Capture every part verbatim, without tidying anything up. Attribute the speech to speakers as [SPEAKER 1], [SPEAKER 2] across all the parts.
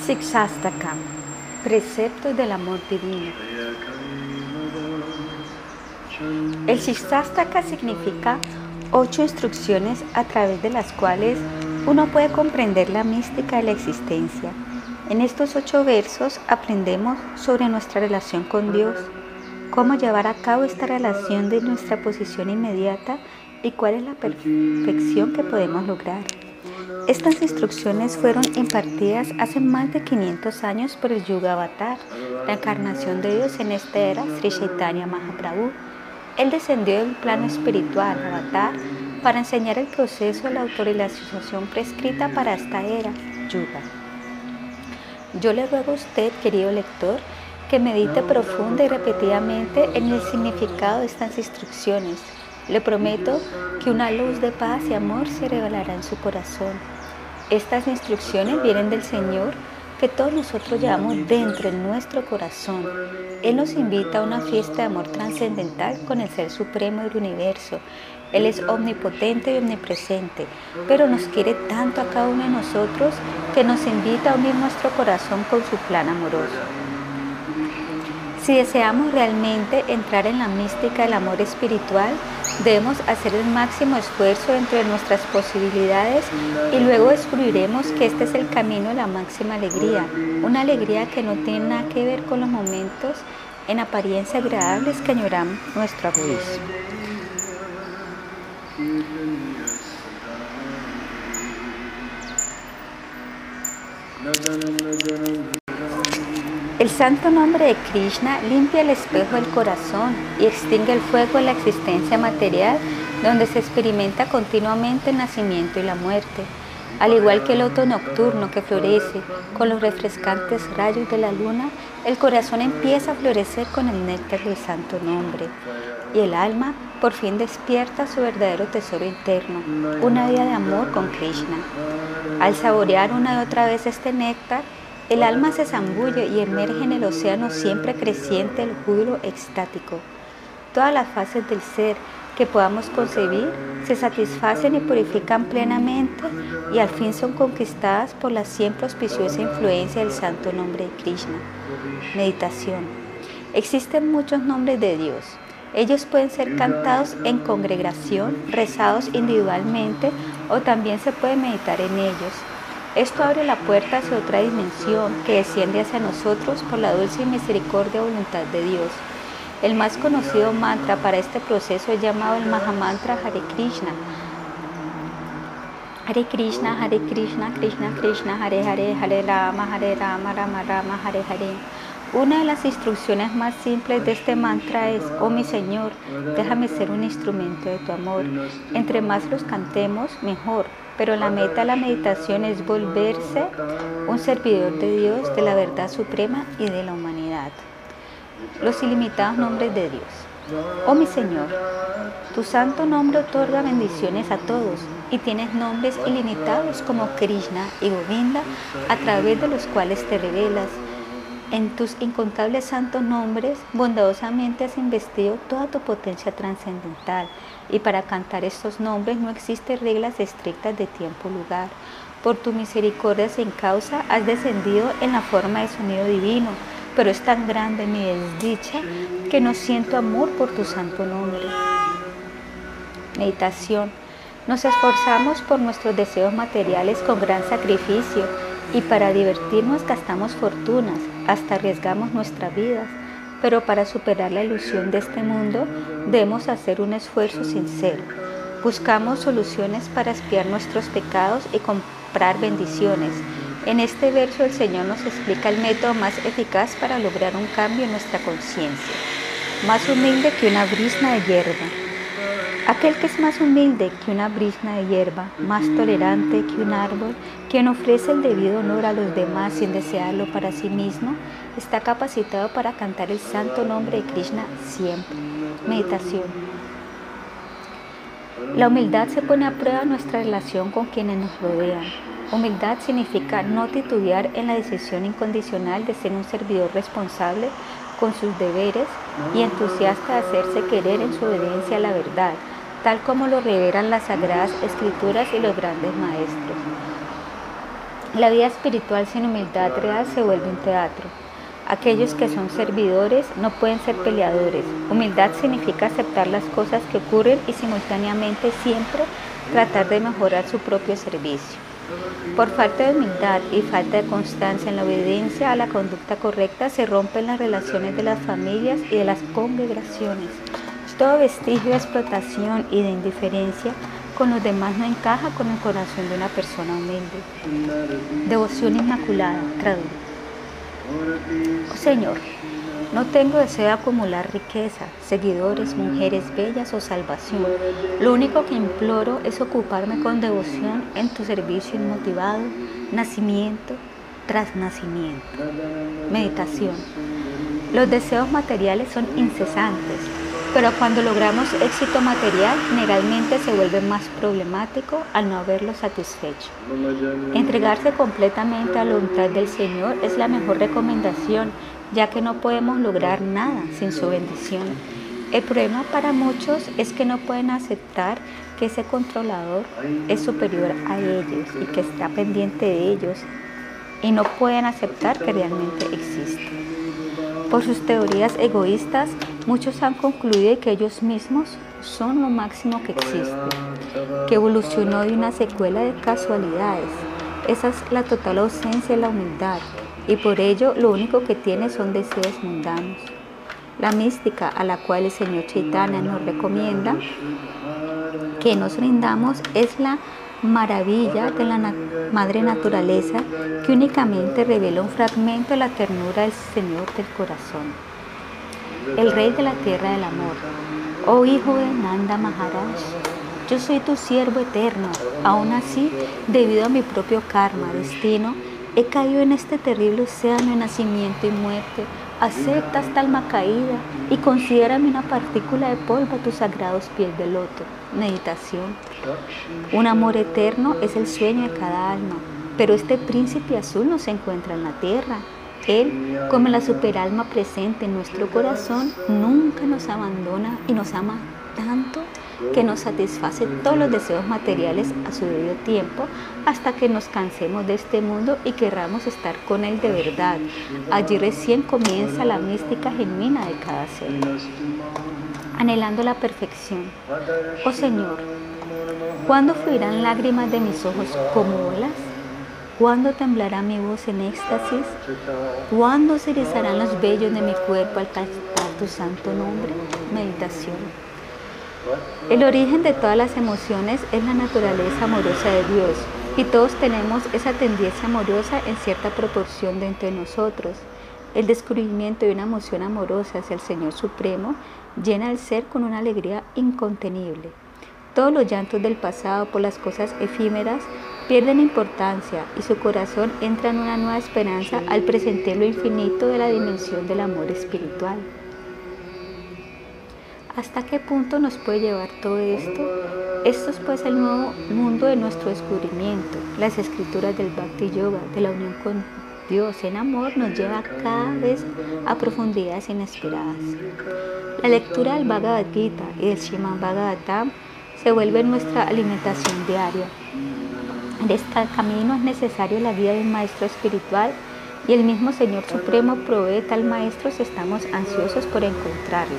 [SPEAKER 1] Sikshastaka, preceptos del amor divino. El Sikshastaka significa ocho instrucciones a través de las cuales uno puede comprender la mística de la existencia. En estos ocho versos aprendemos sobre nuestra relación con Dios, cómo llevar a cabo esta relación de nuestra posición inmediata y cuál es la perfección que podemos lograr. Estas instrucciones fueron impartidas hace más de quinientos años por el Yuga Avatar, la encarnación de Dios en esta era, Sri Chaitanya Mahaprabhu. Él descendió del plano espiritual, Avatar, para enseñar el proceso de la autorrealización prescrita para esta era, Yuga. Yo le ruego a usted, querido lector, que medite profunda y repetidamente en el significado de estas instrucciones. Le prometo que una luz de paz y amor se revelará en su corazón. Estas instrucciones vienen del Señor que todos nosotros llevamos dentro de nuestro corazón. Él nos invita a una fiesta de amor trascendental con el Ser Supremo del Universo. Él es omnipotente y omnipresente, pero nos quiere tanto a cada uno de nosotros que nos invita a unir nuestro corazón con su plan amoroso. Si deseamos realmente entrar en la mística del amor espiritual, debemos hacer el máximo esfuerzo dentro de nuestras posibilidades y luego descubriremos que este es el camino de la máxima alegría, una alegría que no tiene nada que ver con los momentos en apariencia agradables que añoran nuestro egoísmo. El santo nombre de Krishna limpia el espejo del corazón y extingue el fuego de la existencia material donde se experimenta continuamente el nacimiento y la muerte. Al igual que el loto nocturno que florece con los refrescantes rayos de la luna, el corazón empieza a florecer con el néctar del santo nombre y el alma por fin despierta su verdadero tesoro interno, una vida de amor con Krishna. Al saborear una y otra vez este néctar, el alma se zambulle y emerge en el océano siempre creciente del júbilo extático. Todas las fases del ser que podamos concebir se satisfacen y purifican plenamente y al fin son conquistadas por la siempre auspiciosa influencia del santo nombre de Krishna. Meditación. Existen muchos nombres de Dios. Ellos pueden ser cantados en congregación, rezados individualmente o también se puede meditar en ellos. Esto abre la puerta hacia otra dimensión que desciende hacia nosotros por la dulce y misericordia voluntad de Dios. El más conocido mantra para este proceso es llamado el Mahamantra Hare Krishna. Hare Krishna, Hare Krishna, Krishna Krishna, Hare Hare, Hare Rama, Hare Rama, Rama Rama, Hare Hare. Una de las instrucciones más simples de este mantra es: oh mi Señor, déjame ser un instrumento de tu amor. Entre más los cantemos, mejor. Pero la meta de la meditación es volverse un servidor de Dios, de la verdad suprema y de la humanidad. Los ilimitados nombres de Dios. Oh mi Señor, tu santo nombre otorga bendiciones a todos y tienes nombres ilimitados como Krishna y Govinda a través de los cuales te revelas. En tus incontables santos nombres, bondadosamente has investido toda tu potencia trascendental, y para cantar estos nombres no existen reglas estrictas de tiempo o lugar. Por tu misericordia sin causa has descendido en la forma de sonido divino, pero es tan grande mi desdicha que no siento amor por tu santo nombre. Meditación. Nos esforzamos por nuestros deseos materiales con gran sacrificio, y para divertirnos gastamos fortunas, hasta arriesgamos nuestras vidas, pero para superar la ilusión de este mundo debemos hacer un esfuerzo sincero. Buscamos soluciones para expiar nuestros pecados y comprar bendiciones. En este verso el Señor nos explica el método más eficaz para lograr un cambio en nuestra conciencia. Más humilde que una brizna de hierba. Aquel que es más humilde que una brizna de hierba, más tolerante que un árbol, quien ofrece el debido honor a los demás sin desearlo para sí mismo, está capacitado para cantar el santo nombre de Krishna siempre. Meditación. La humildad se pone a prueba en nuestra relación con quienes nos rodean. Humildad significa no titubear en la decisión incondicional de ser un servidor responsable con sus deberes y entusiasta de hacerse querer en su obediencia a la verdad, tal como lo revelan las Sagradas Escrituras y los grandes maestros. La vida espiritual sin humildad real se vuelve un teatro. Aquellos que son servidores no pueden ser peleadores. Humildad significa aceptar las cosas que ocurren y simultáneamente siempre tratar de mejorar su propio servicio. Por falta de humildad y falta de constancia en la obediencia a la conducta correcta se rompen las relaciones de las familias y de las congregaciones. Todo vestigio de explotación y de indiferencia con los demás no encaja con el corazón de una persona humilde. Devoción inmaculada, traducción. Oh Señor, no tengo deseo de acumular riqueza, seguidores, mujeres bellas o salvación. Lo único que imploro es ocuparme con devoción en tu servicio inmotivado, nacimiento tras nacimiento. Meditación. Los deseos materiales son incesantes, pero cuando logramos éxito material, generalmente se vuelve más problemático al no haberlo satisfecho. Entregarse completamente a la voluntad del Señor es la mejor recomendación, ya que no podemos lograr nada sin su bendición. El problema para muchos es que no pueden aceptar que ese controlador es superior a ellos y que está pendiente de ellos, y no pueden aceptar que realmente existe. Por sus teorías egoístas, muchos han concluido que ellos mismos son lo máximo que existe, que evolucionó de una secuela de casualidades. Esa es la total ausencia de la humildad, y por ello lo único que tiene son deseos mundanos. La mística a la cual el Señor Chaitanya nos recomienda que nos rindamos es la maravilla de la nat- madre naturaleza, que únicamente revela un fragmento de la ternura del Señor del corazón, el Rey de la tierra del amor. Oh hijo de Nanda Maharaj, yo soy tu siervo eterno. Aún así, debido a mi propio karma, destino, he caído en este terrible océano de nacimiento y muerte. Acepta esta alma caída y considérame una partícula de polvo a tus sagrados pies de loto. Meditación. Un amor eterno es el sueño de cada alma, pero este príncipe azul no se encuentra en la tierra. Él, como la superalma presente en nuestro corazón, nunca nos abandona y nos ama tanto que nos satisface todos los deseos materiales a su debido tiempo, hasta que nos cansemos de este mundo y querramos estar con él de verdad. Allí recién comienza la mística genuina de cada ser. Anhelando la perfección. Oh Señor, ¿cuándo fluirán lágrimas de mis ojos como olas? ¿Cuándo temblará mi voz en éxtasis? ¿Cuándo se erizarán los vellos de mi cuerpo al cantar tu santo nombre? Meditación. El origen de todas las emociones es la naturaleza amorosa de Dios, y todos tenemos esa tendencia amorosa en cierta proporción dentro de nosotros. El descubrimiento de una emoción amorosa hacia el Señor Supremo llena el ser con una alegría incontenible. Todos los llantos del pasado por las cosas efímeras pierden importancia y su corazón entra en una nueva esperanza al presentir lo infinito de la dimensión del amor espiritual. ¿Hasta qué punto nos puede llevar todo esto? Esto es pues el nuevo mundo de nuestro descubrimiento. Las escrituras del Bhakti Yoga, de la unión con Dios en amor, nos lleva cada vez a profundidades inesperadas. La lectura del Bhagavad Gita y del Srimad Bhagavatam se vuelve nuestra alimentación diaria. En este camino es necesario la guía de un maestro espiritual, y el mismo Señor Supremo provee tal maestro si estamos ansiosos por encontrarlo.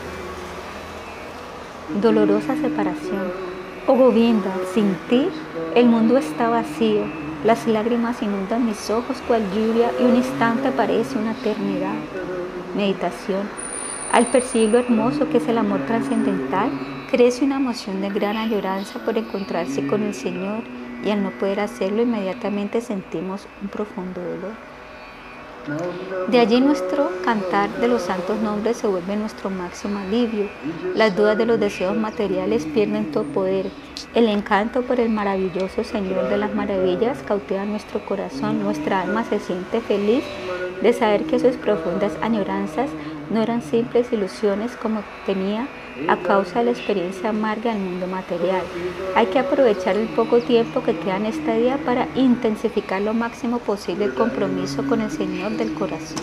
[SPEAKER 1] Dolorosa separación. Oh Govinda, sin ti el mundo está vacío, las lágrimas inundan mis ojos cual lluvia y un instante parece una eternidad. Meditación. Al percibir lo hermoso que es el amor trascendental, crece una emoción de gran añoranza por encontrarse con el Señor, y al no poder hacerlo inmediatamente sentimos un profundo dolor. De allí nuestro cantar de los santos nombres se vuelve nuestro máximo alivio. Las dudas de los deseos materiales pierden todo poder. El encanto por el maravilloso Señor de las maravillas cautiva nuestro corazón. Nuestra alma se siente feliz de saber que sus profundas añoranzas no eran simples ilusiones como temía a causa de la experiencia amarga del mundo material. Hay que aprovechar el poco tiempo que queda en esta vida para intensificar lo máximo posible el compromiso con el Señor del corazón.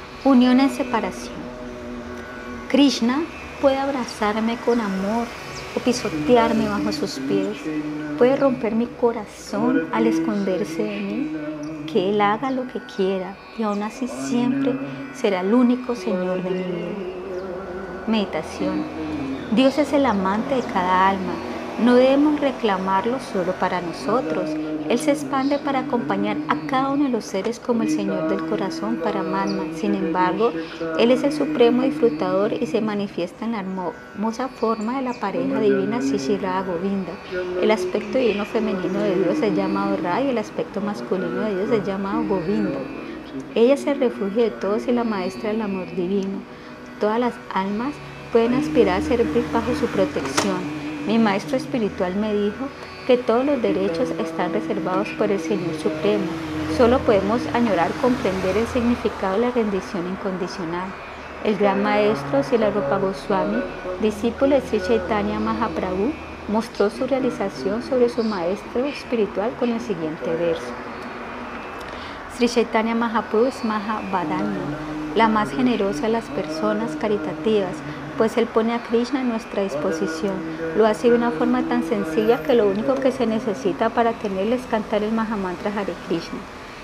[SPEAKER 1] Unión en separación. Krishna puede abrazarme con amor o pisotearme bajo sus pies. Puede romper mi corazón al esconderse de mí. Que Él haga lo que quiera y aún así siempre será el único Señor de mi vida. Meditación. Dios es el amante de cada alma. No debemos reclamarlo solo para nosotros. Él se expande para acompañar a cada uno de los seres como el Señor del corazón para Paramatma. Sin embargo, Él es el supremo disfrutador y se manifiesta en la hermosa forma de la pareja divina Shri Radha Govinda. El aspecto divino femenino de Dios es llamado Radha y el aspecto masculino de Dios es llamado Govinda. Ella es el refugio de todos y la maestra del amor divino. Todas las almas pueden aspirar a servir bajo su protección. Mi maestro espiritual me dijo que todos los derechos están reservados por el Señor Supremo. Solo podemos añorar comprender el significado de la rendición incondicional. El gran maestro Srila Rupa Goswami, discípulo de Sri Chaitanya Mahaprabhu, mostró su realización sobre su maestro espiritual con el siguiente verso. Sri Chaitanya Mahaprabhu es Mahavadanya, la más generosa de las personas caritativas, pues Él pone a Krishna a nuestra disposición. Lo hace de una forma tan sencilla que lo único que se necesita para tenerle es cantar el Mahamantra Hare Krishna.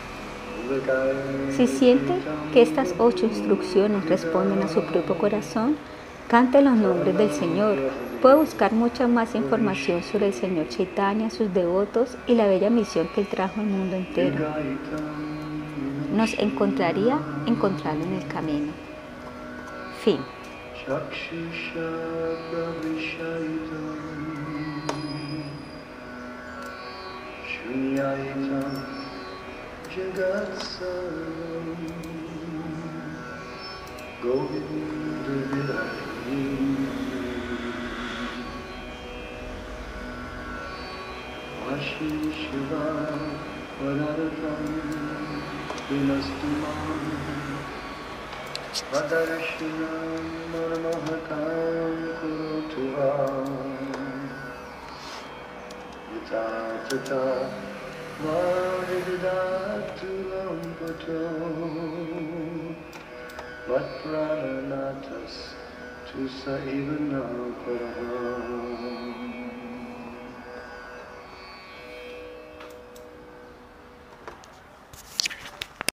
[SPEAKER 1] Si siente que estas ocho instrucciones responden a su propio corazón, cante los nombres del Señor. Puede buscar mucha más información sobre el Señor Chaitanya, sus devotos y la bella misión que Él trajo al mundo entero. Nos encontraría encontrarlo en el camino. Fin.
[SPEAKER 2] Vadarashinam manamahatam kurutuva yata tata varidatu lampato vatprananatas tu saiva naparaha.